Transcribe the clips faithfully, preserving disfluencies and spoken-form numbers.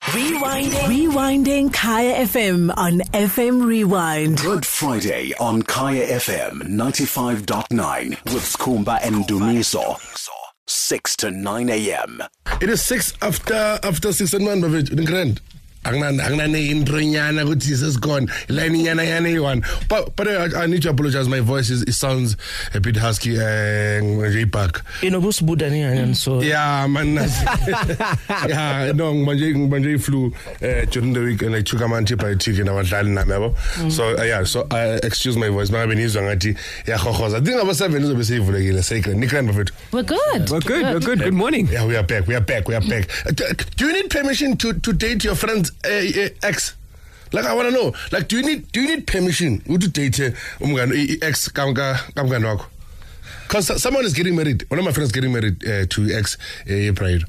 Rewinding. Rewinding Kaya F M on F M Rewind. Good Friday on Kaya F M ninety-five point nine with Skumba and Dumiso. six to nine a.m. It is six after after six and one, Bavit. In grand. Angnan Angnane Intriana good is gone. Lani Yana Yana one. But but I, I need to apologize. My voice is it sounds a bit husky and repack. You know, Bus Budani and so yeah, man. Yeah, no, Manjay Manjay flew uh, during the week and I took a man tip I took in our Dalina. So uh, yeah, so I uh, excuse my voice. My Benny Zangati. Yeah, I think I was seven years of safe regular sacred. Nick and Bavit. We're good. We're good. We're good. Good morning. Yeah, we are back. We are back. We are back. Uh, do you need permission to, to date your friend's uh, uh, ex? Like I want to know. Like, do you need do you need permission to date uh, ex? Because someone is getting married. One of my friends is getting married uh, to ex uh, pride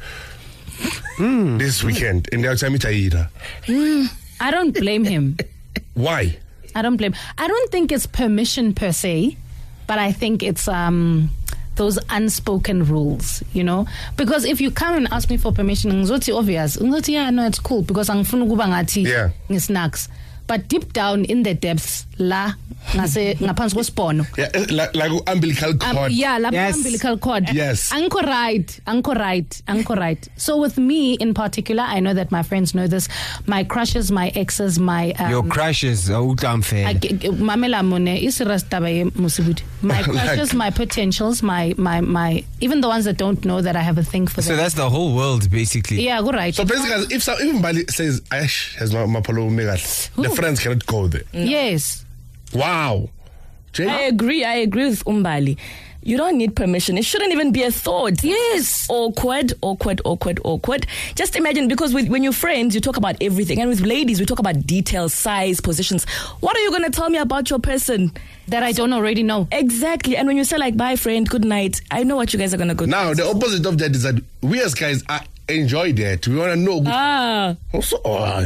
mm. this weekend, and they're telling me to mm, I don't blame him. Why? I don't blame. I don't think it's permission per se, but I think it's um. those unspoken rules, you know, because if you come and ask me for permission, it's obvious. Yeah, no, it's cool because I'm from Gubangati. Yeah, snacks. But deep down in the depths, la ngase ngaphansi kwespono. Yeah, like, like umbilical cord. Um, yeah, like yes. umbilical cord. Yes. Anchor right, anchor right, anchor right. So with me in particular, I know that my friends know this. My crushes, my exes, my um, your crushes, oh damn fair. Mamela mone isirastaba musibudi. My crushes, my potentials, my my my even the ones that don't know that I have a thing for them. So that's the whole world basically. Yeah, good right. So basically, if so, if Bali says Ash has my Mapolo Omega, the friends cannot go there. No. Yes. Wow. Jay? I agree. I agree with Umbali. You don't need permission. It shouldn't even be a thought. Yes. Awkward, awkward, awkward, awkward. Just imagine, because with, when you're friends, you talk about everything. And with ladies, we talk about details, size, positions. What are you going to tell me about your person that I don't already know? Exactly. And when you say like, bye friend, good night, I know what you guys are going to go now, to. The opposite of that is that we as guys are enjoy that. We want to know. Ah. Also, oh,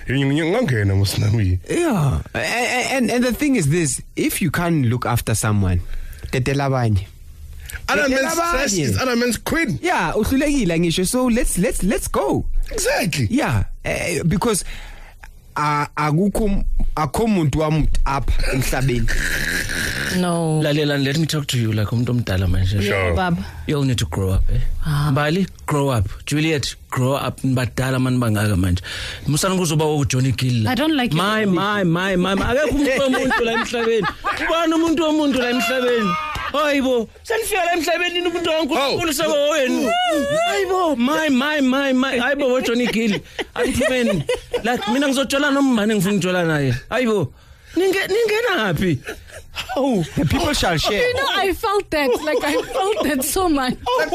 yeah. And, and and the thing is this: if you can't look after someone, tetela abanye. Other men's stress is other men's queen. Yeah, uhlulekile ngisho. So let's let's let's go. Exactly. Yeah, uh, because akukho akho umuntu wamuntu apha emhlabeni. No. Lalela, let me talk to you like umuntu omdala manje. Sure. Baba. You all need to grow up, eh? Ah. Bali, grow up. Juliet, grow up. Badala man bangaka manje. Musana kuzoba uJohnny Gill. I don't like my, it. My, my, my, my. Akekho umuntu omuntu la emhlabeni. Ubani umuntu omuntu la emhlabeni? Hayibo, senifika la emhlabeni umuntu wankulunkulu sabo wenu. Hayibo, my, my, my, my. Hayibo uJohnny Gill. Angiphumeni. Like mina ngizotshola nombani ngifuna ukutshola naye. Hayibo. Ninge ningena happy. Oh, the people shall share. You know, I felt that. Like, I felt that so much. Like,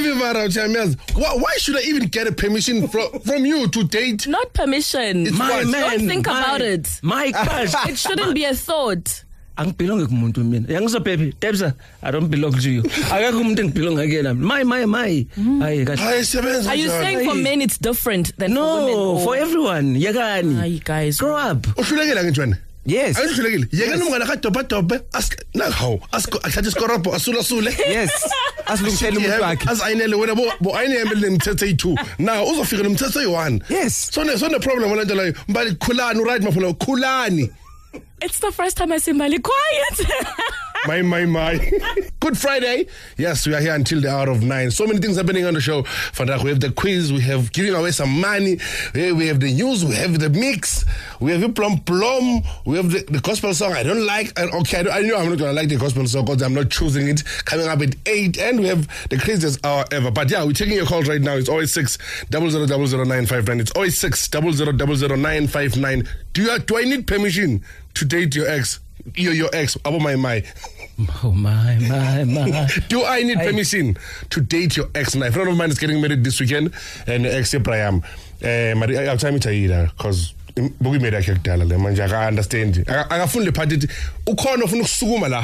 like, why, why should I even get a permission from, from you to date? Not permission. It's my what? man. Don't think my, about it. My crush. It shouldn't be a thought. Angibelonge kumuntu mina. Yangizo baby, Debza, I don't belong to you. Akekho umuntu engibelonga kuyena. My, my, my. Hayi kahle. Are you saying for men it's different than no, for women? No, for everyone. Yakani. Ay, guys. Grow up. Uhlulekile ngitshwane. Yes. Ayuhlulekile. Yena nomngane ka dopa dopa ask na how ask athathe iskoropo asula sule. Yes. Asilungisele umuntu wakhe. Asayinele wena bo bo ayinele nemthetho eyi-two. Now uzofika nomthetho eyi-one. Yes. So ne so ne problem wena nto leyo. Mbali khulani right mafuna khulani. It's the first time I see Mali quiet. My, my, my. Good Friday. Yes, we are here until the hour of nine. So many things happening on the show. Fandak, we have the quiz. We have giving away some money. We have the news. We have the mix. We have the plum plum. We have the, the gospel song I don't like. Okay, I, don't, I know I'm not going to like the gospel song because I'm not choosing it. Coming up at eight. And we have the craziest hour ever. But yeah, we're taking your calls right now. It's always six double zero double zero nine five nine. It's always six double zero double zero nine five nine. Do you do I need permission to date your ex? Your your ex? Oh my my. Oh my my my. Do I need permission to date your ex? My friend of mine is getting married this weekend, and ex Abraham. Um, I'll tell me to because bogi made a kekdala le manje aka understand. Akafuni le part ethi ukhona ufuna ukusukuma la.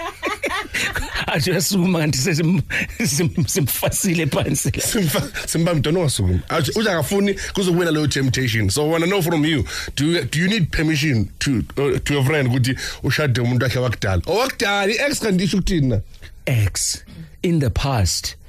Aje asukuma kanti simfasile phansi. Simba mntwana wasukuma. Aje uja akafuni kuzokuwena leyo temptation. So I want to know from you, do you, do you need permission to uh, to your friend ukuthi ushade umuntu wakhe wakudala? Owakudala ex kanti isho ukuthini na? Ex in the past.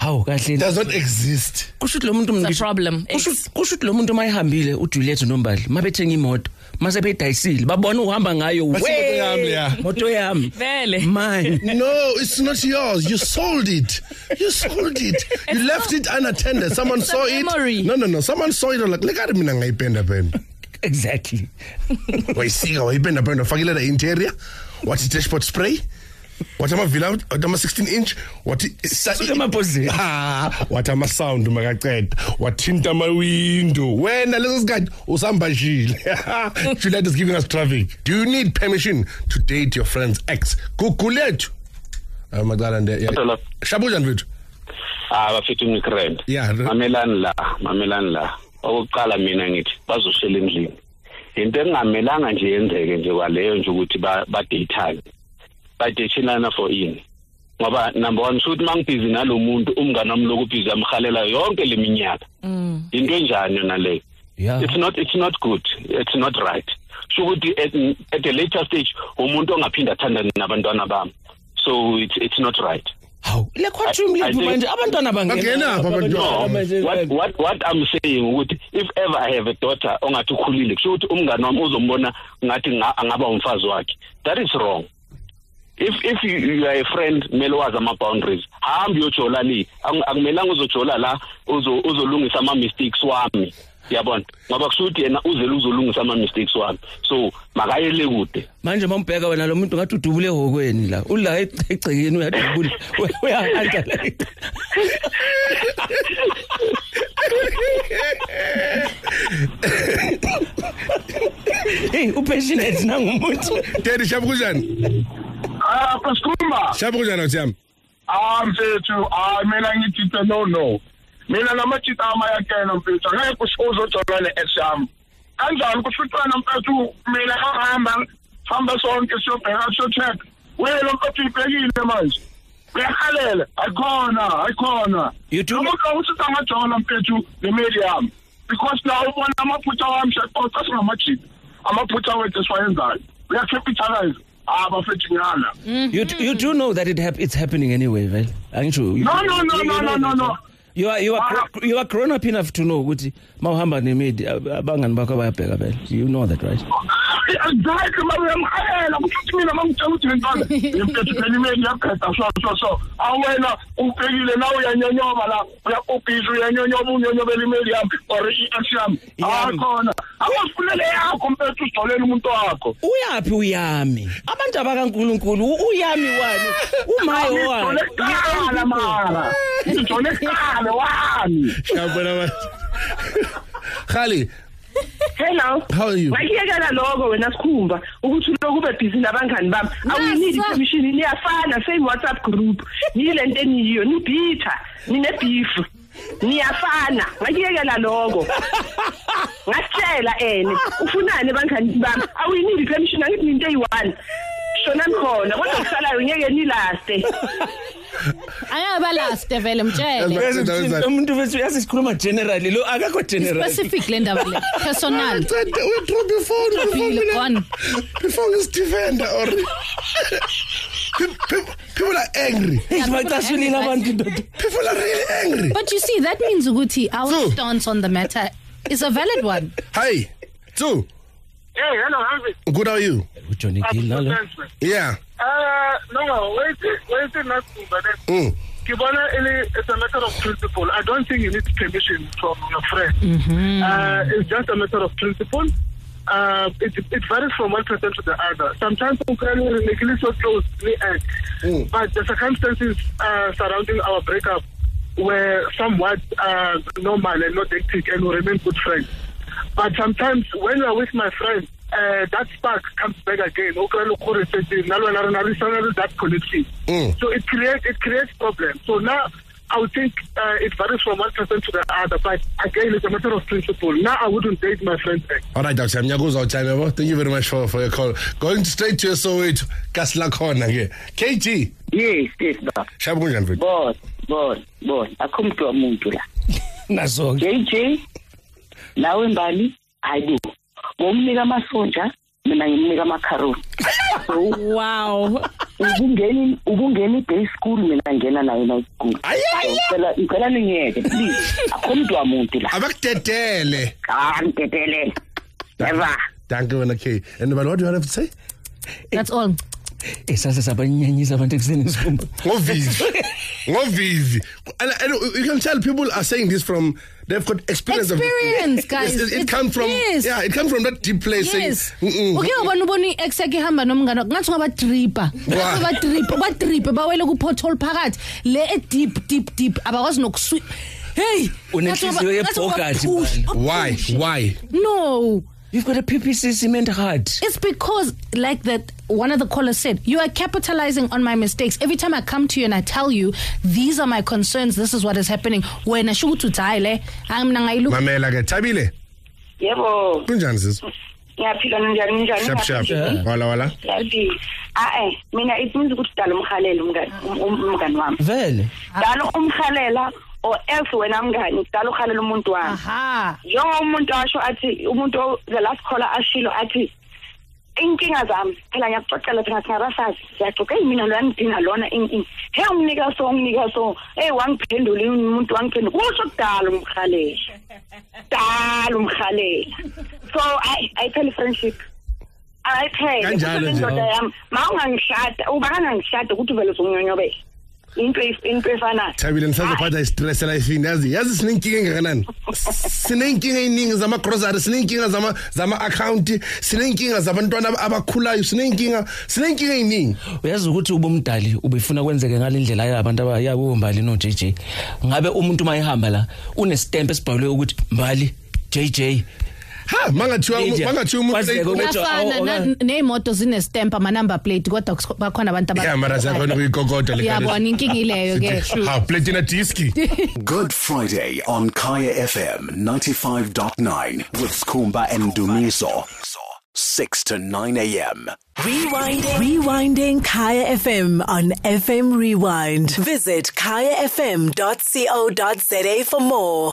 Hawu kahle. Does not exist. Kusho lo muntu It's a ngisho- problem. Kusho kusho lo muntu mayihambile uJuliet noMbali mabethenga imoto mase beyidayisile babona uhamba ngayo Bese moto yami, yeah. moto yami Vele. mine. No, it's not yours. You sold it. You sold it. You left it unattended. Someone It's a saw it. memory. No, no, no. Someone saw it. Like, look at me. Ngayipenda penda. Exactly. Wayisika wayipenda penda. Fakile the interior. What is dashboard spray? What am I villa? What am I sixteen inch? What is Suka mapose. Ah, what am I sound makaqeda? What tinta my window? When leso sikhathi usambashile. Juliet is giving us traffic. Do you need permission to date your friend's ex? Gugulethu. Ah macala nde. Hello. Shabuja mfethu. Ah bafethu ngikrend. Yeah. Mamelani la, mamelani la. Okuqala mina ngithi bazoshela endlini. Into engamelanga nje yenzeke nje kwaleyo nje ukuthi ba datane. Ba dateana for ini. Ngoba number one shoot mangibhizi nalomuntu umngane wami lokubhizi amhalela yonke leminyaka. Mm. Into enjani yona le? Yeah. It's not it's not good. It's not right. So ukuthi at, at a later stage umuntu ongaphinda athandana nabantwana bami. So it's it's not right. Hawu le courtroom I- I lethu think- manje abantwana bangena. Bangena apha abantwana. What what what I'm saying ukuthi if ever I have a daughter ongathi ukhulile kusho ukuthi umngane wami uzombona ngathi nga- angaba umfazi wakhe. That is wrong. If if you, you are a friend mele wazi ama boundaries. Hambi uyojola li. Ang- Akumelanga uzojola la uzo uzolungisa ama mistakes wami. Yabona. Ngoba kusho ukuthi yena uzele uzolungisa ama mistakes wami. So makayele kude. Manje mambheka wena lo muntu ngathi udubule hokweni la. Ula egcekeni uyadubula. Uyahanja la. Hey, upassionate nangumuntu. Daddy shabu kunjani? Ah, Pascuma. Shabu kunjani uthiyami? Ah, mfethu, ah mina ngithi no no. Mina namachita amayakela mfethu. Ngeke kusizo jolane exam. Kanjani kushutwana mfethu mina ngahamba hamba sonke siyobheka so check. Wena mfethu ibhekile manje. Uyahalela, ayikhona, ayikhona. You do Umuntu awuthi angajola mfethu le medium. Because now ubona amaphutha wami shaqoqa singamajita. Amaphutha wethu siwayenzayo. Uyacapitalize. Ah, bafethu ngiyala. You you do know that it hap- it's happening anyway, right? Angitsho. you- No, no, no, you no, know no, no, that, no. right? You are you are gr- you are grown up enough to know ukuthi mawuhamba nemedi abangani bakho bayabheka vele. You know that, right? Exactly, uyamhalela ukuthi mina mangitshela ukuthi ngintwana impethu phela imeli yaqeda so so so awena ubhekile nawe uyanyonyoba la uyakubhizi uyanyonyoba unyonyobela imeli yami or i-action yami Yami. akhona awufunele yakho mpethu usijolela umuntu wakho Uyaphi uyami? Abantu abakaNkuluNkulu u- uyami wani? Umayo wani? ngijole mara ngijole ekhala wami. Shabona man. Khali, Hello. how are you? Ngiyekela lokho wena sikhumba ukuthi lokhu ube busy nabangani bami. Awuyinidi permission niyafana same WhatsApp group. Niyilento eniyiyo nibitha nine beef. Niyafana. Ngiyekela lokho. Ngasitshela ene ufunani abangani bami. Awuyinidi permission angithi into eyi-one. Shona khona kodwa kusalayo ngeke nilaste. Ayaba last vele mtshele. Bese ndawo zakhe. Umuntu bese uyasikhuluma generally lo akakho general. Specific le ndaba le. Personal. We drop your phone before Phile we gone. before we defender or people, people are angry. Isibacashulile abantu ndoda. People are really angry. But you see, that means Uguti, our So- stance on the matter is a valid one. Hi. Two. Hey, hello, Harvey. Good, how are you? uJohnny Gill nalo. Yeah. Uh, no, wait, wait, not but Mm. Kibana, it's a matter of principle. I don't think you need permission from your friend. Mm-hmm. Uh, it's just a matter of principle. Uh, it, it varies from one person to the other. Sometimes we can really so closely act, Mm. but the circumstances uh, surrounding our breakup were somewhat uh, normal and not hectic, and we remain good friends. But sometimes when you're with my friend, uh, that spark comes back again. That connection. Mm. So it creates it creates problems. So now I would think uh, it varies from one person to the other. But again, it's a matter of principle. Now I wouldn't date my friend back. All right, Doctor Nyago's time. Yabo. Thank you very much for, for your call. Going straight to your Soweto, Kasla Corner here. K G. Yes, yes, ba. Shabu kunjani mfethu? Boss, boss, boss. Akho umuntu womuntu la. Nazo. J J, nawe Mbali, hayibo. Ngomnika amasonja, mina ngimnika amakharoni. Wow. ubungeni ubungeni day school mina ngena nayo night school ngicela ngicela ningiyeke please akho umuntu wamuntu la abakutetele ah ngitetelele never danke wena K and what do you have to say? That's all. Esase sabanyanyisa abantu ekuseni isikhumba. Ngovivi. Ngovivi. And, and you can tell people are saying this from they've got experience. Experience, of, guys. Yes, it, it comes from yes. yeah, it comes from that deep place. Yes. Saying, okay, ubona ubona exake ihamba nomngane ngathi ngaba tripper. Ngaba tripper, ba tripper bawele ku pothole phakathi le e deep deep deep abakwazi nokuswi. Hey, unenhliziyo yebhokadi. Why? Why? No. You've got a P P C cement heart. It's because, like that one of the callers said, you are capitalizing on my mistakes. Every time I come to you and I tell you, these are my concerns, this is what is happening. When I shoot to Thailand, I'm nangailu. Mamela ke Tabile. Yebo. Kunjani sisi? Ngiyaphila njani njani. Sharp sharp. Wala wala. Yazi. Ah eh, mina it means ukuthi dala umkhalela umngani umngani wami. Vele. Dala umkhalela or else wena mngani dala ukhalela umuntu wami. Aha. Yonke umuntu asho athi umuntu the last caller ashilo athi inkinga zami phela ngiyaxoxela ukuthi ngathi ngabafazi siyaxoxa hey mina lo yangidinga lona inkinga hey umnika so umnika so hey wangiphendula umuntu wangiphendula kusho kudala umkhalela dala umkhalela so i i tell friendship I pay kanjalo nje ma ungangishada ubakana ngishada ukuthi vele uzonyonyobela into into efana Thabile nisazophatha istress la ifini yazi yazi sinenkinga engakanani sinenkinga eningi zama groceries sinenkinga zama zama account sinenkinga zabantwana abakhulayo sinenkinga sinenkinga eningi uyazi ukuthi ubumdali ubefuna kwenzeke ngalendlela yabantu abayabo Mbali no J J ngabe umuntu mayihamba la une stamp esibhalwe ukuthi Mbali J J ha mangathiwa mangathiwa umuntu afana neemoto zine stamp ama number plate kodwa bakhona abantu aba yeah mara zakhona kuyikokoda le yabona inkinga ileyo ke ha plate na diski Good Friday on Kaya F M ninety-five point nine with Skhumba and Dumiso six to nine a.m. Rewinding. Rewinding Kaya F M on F M Rewind. Visit kaya f m dot co dot za for more.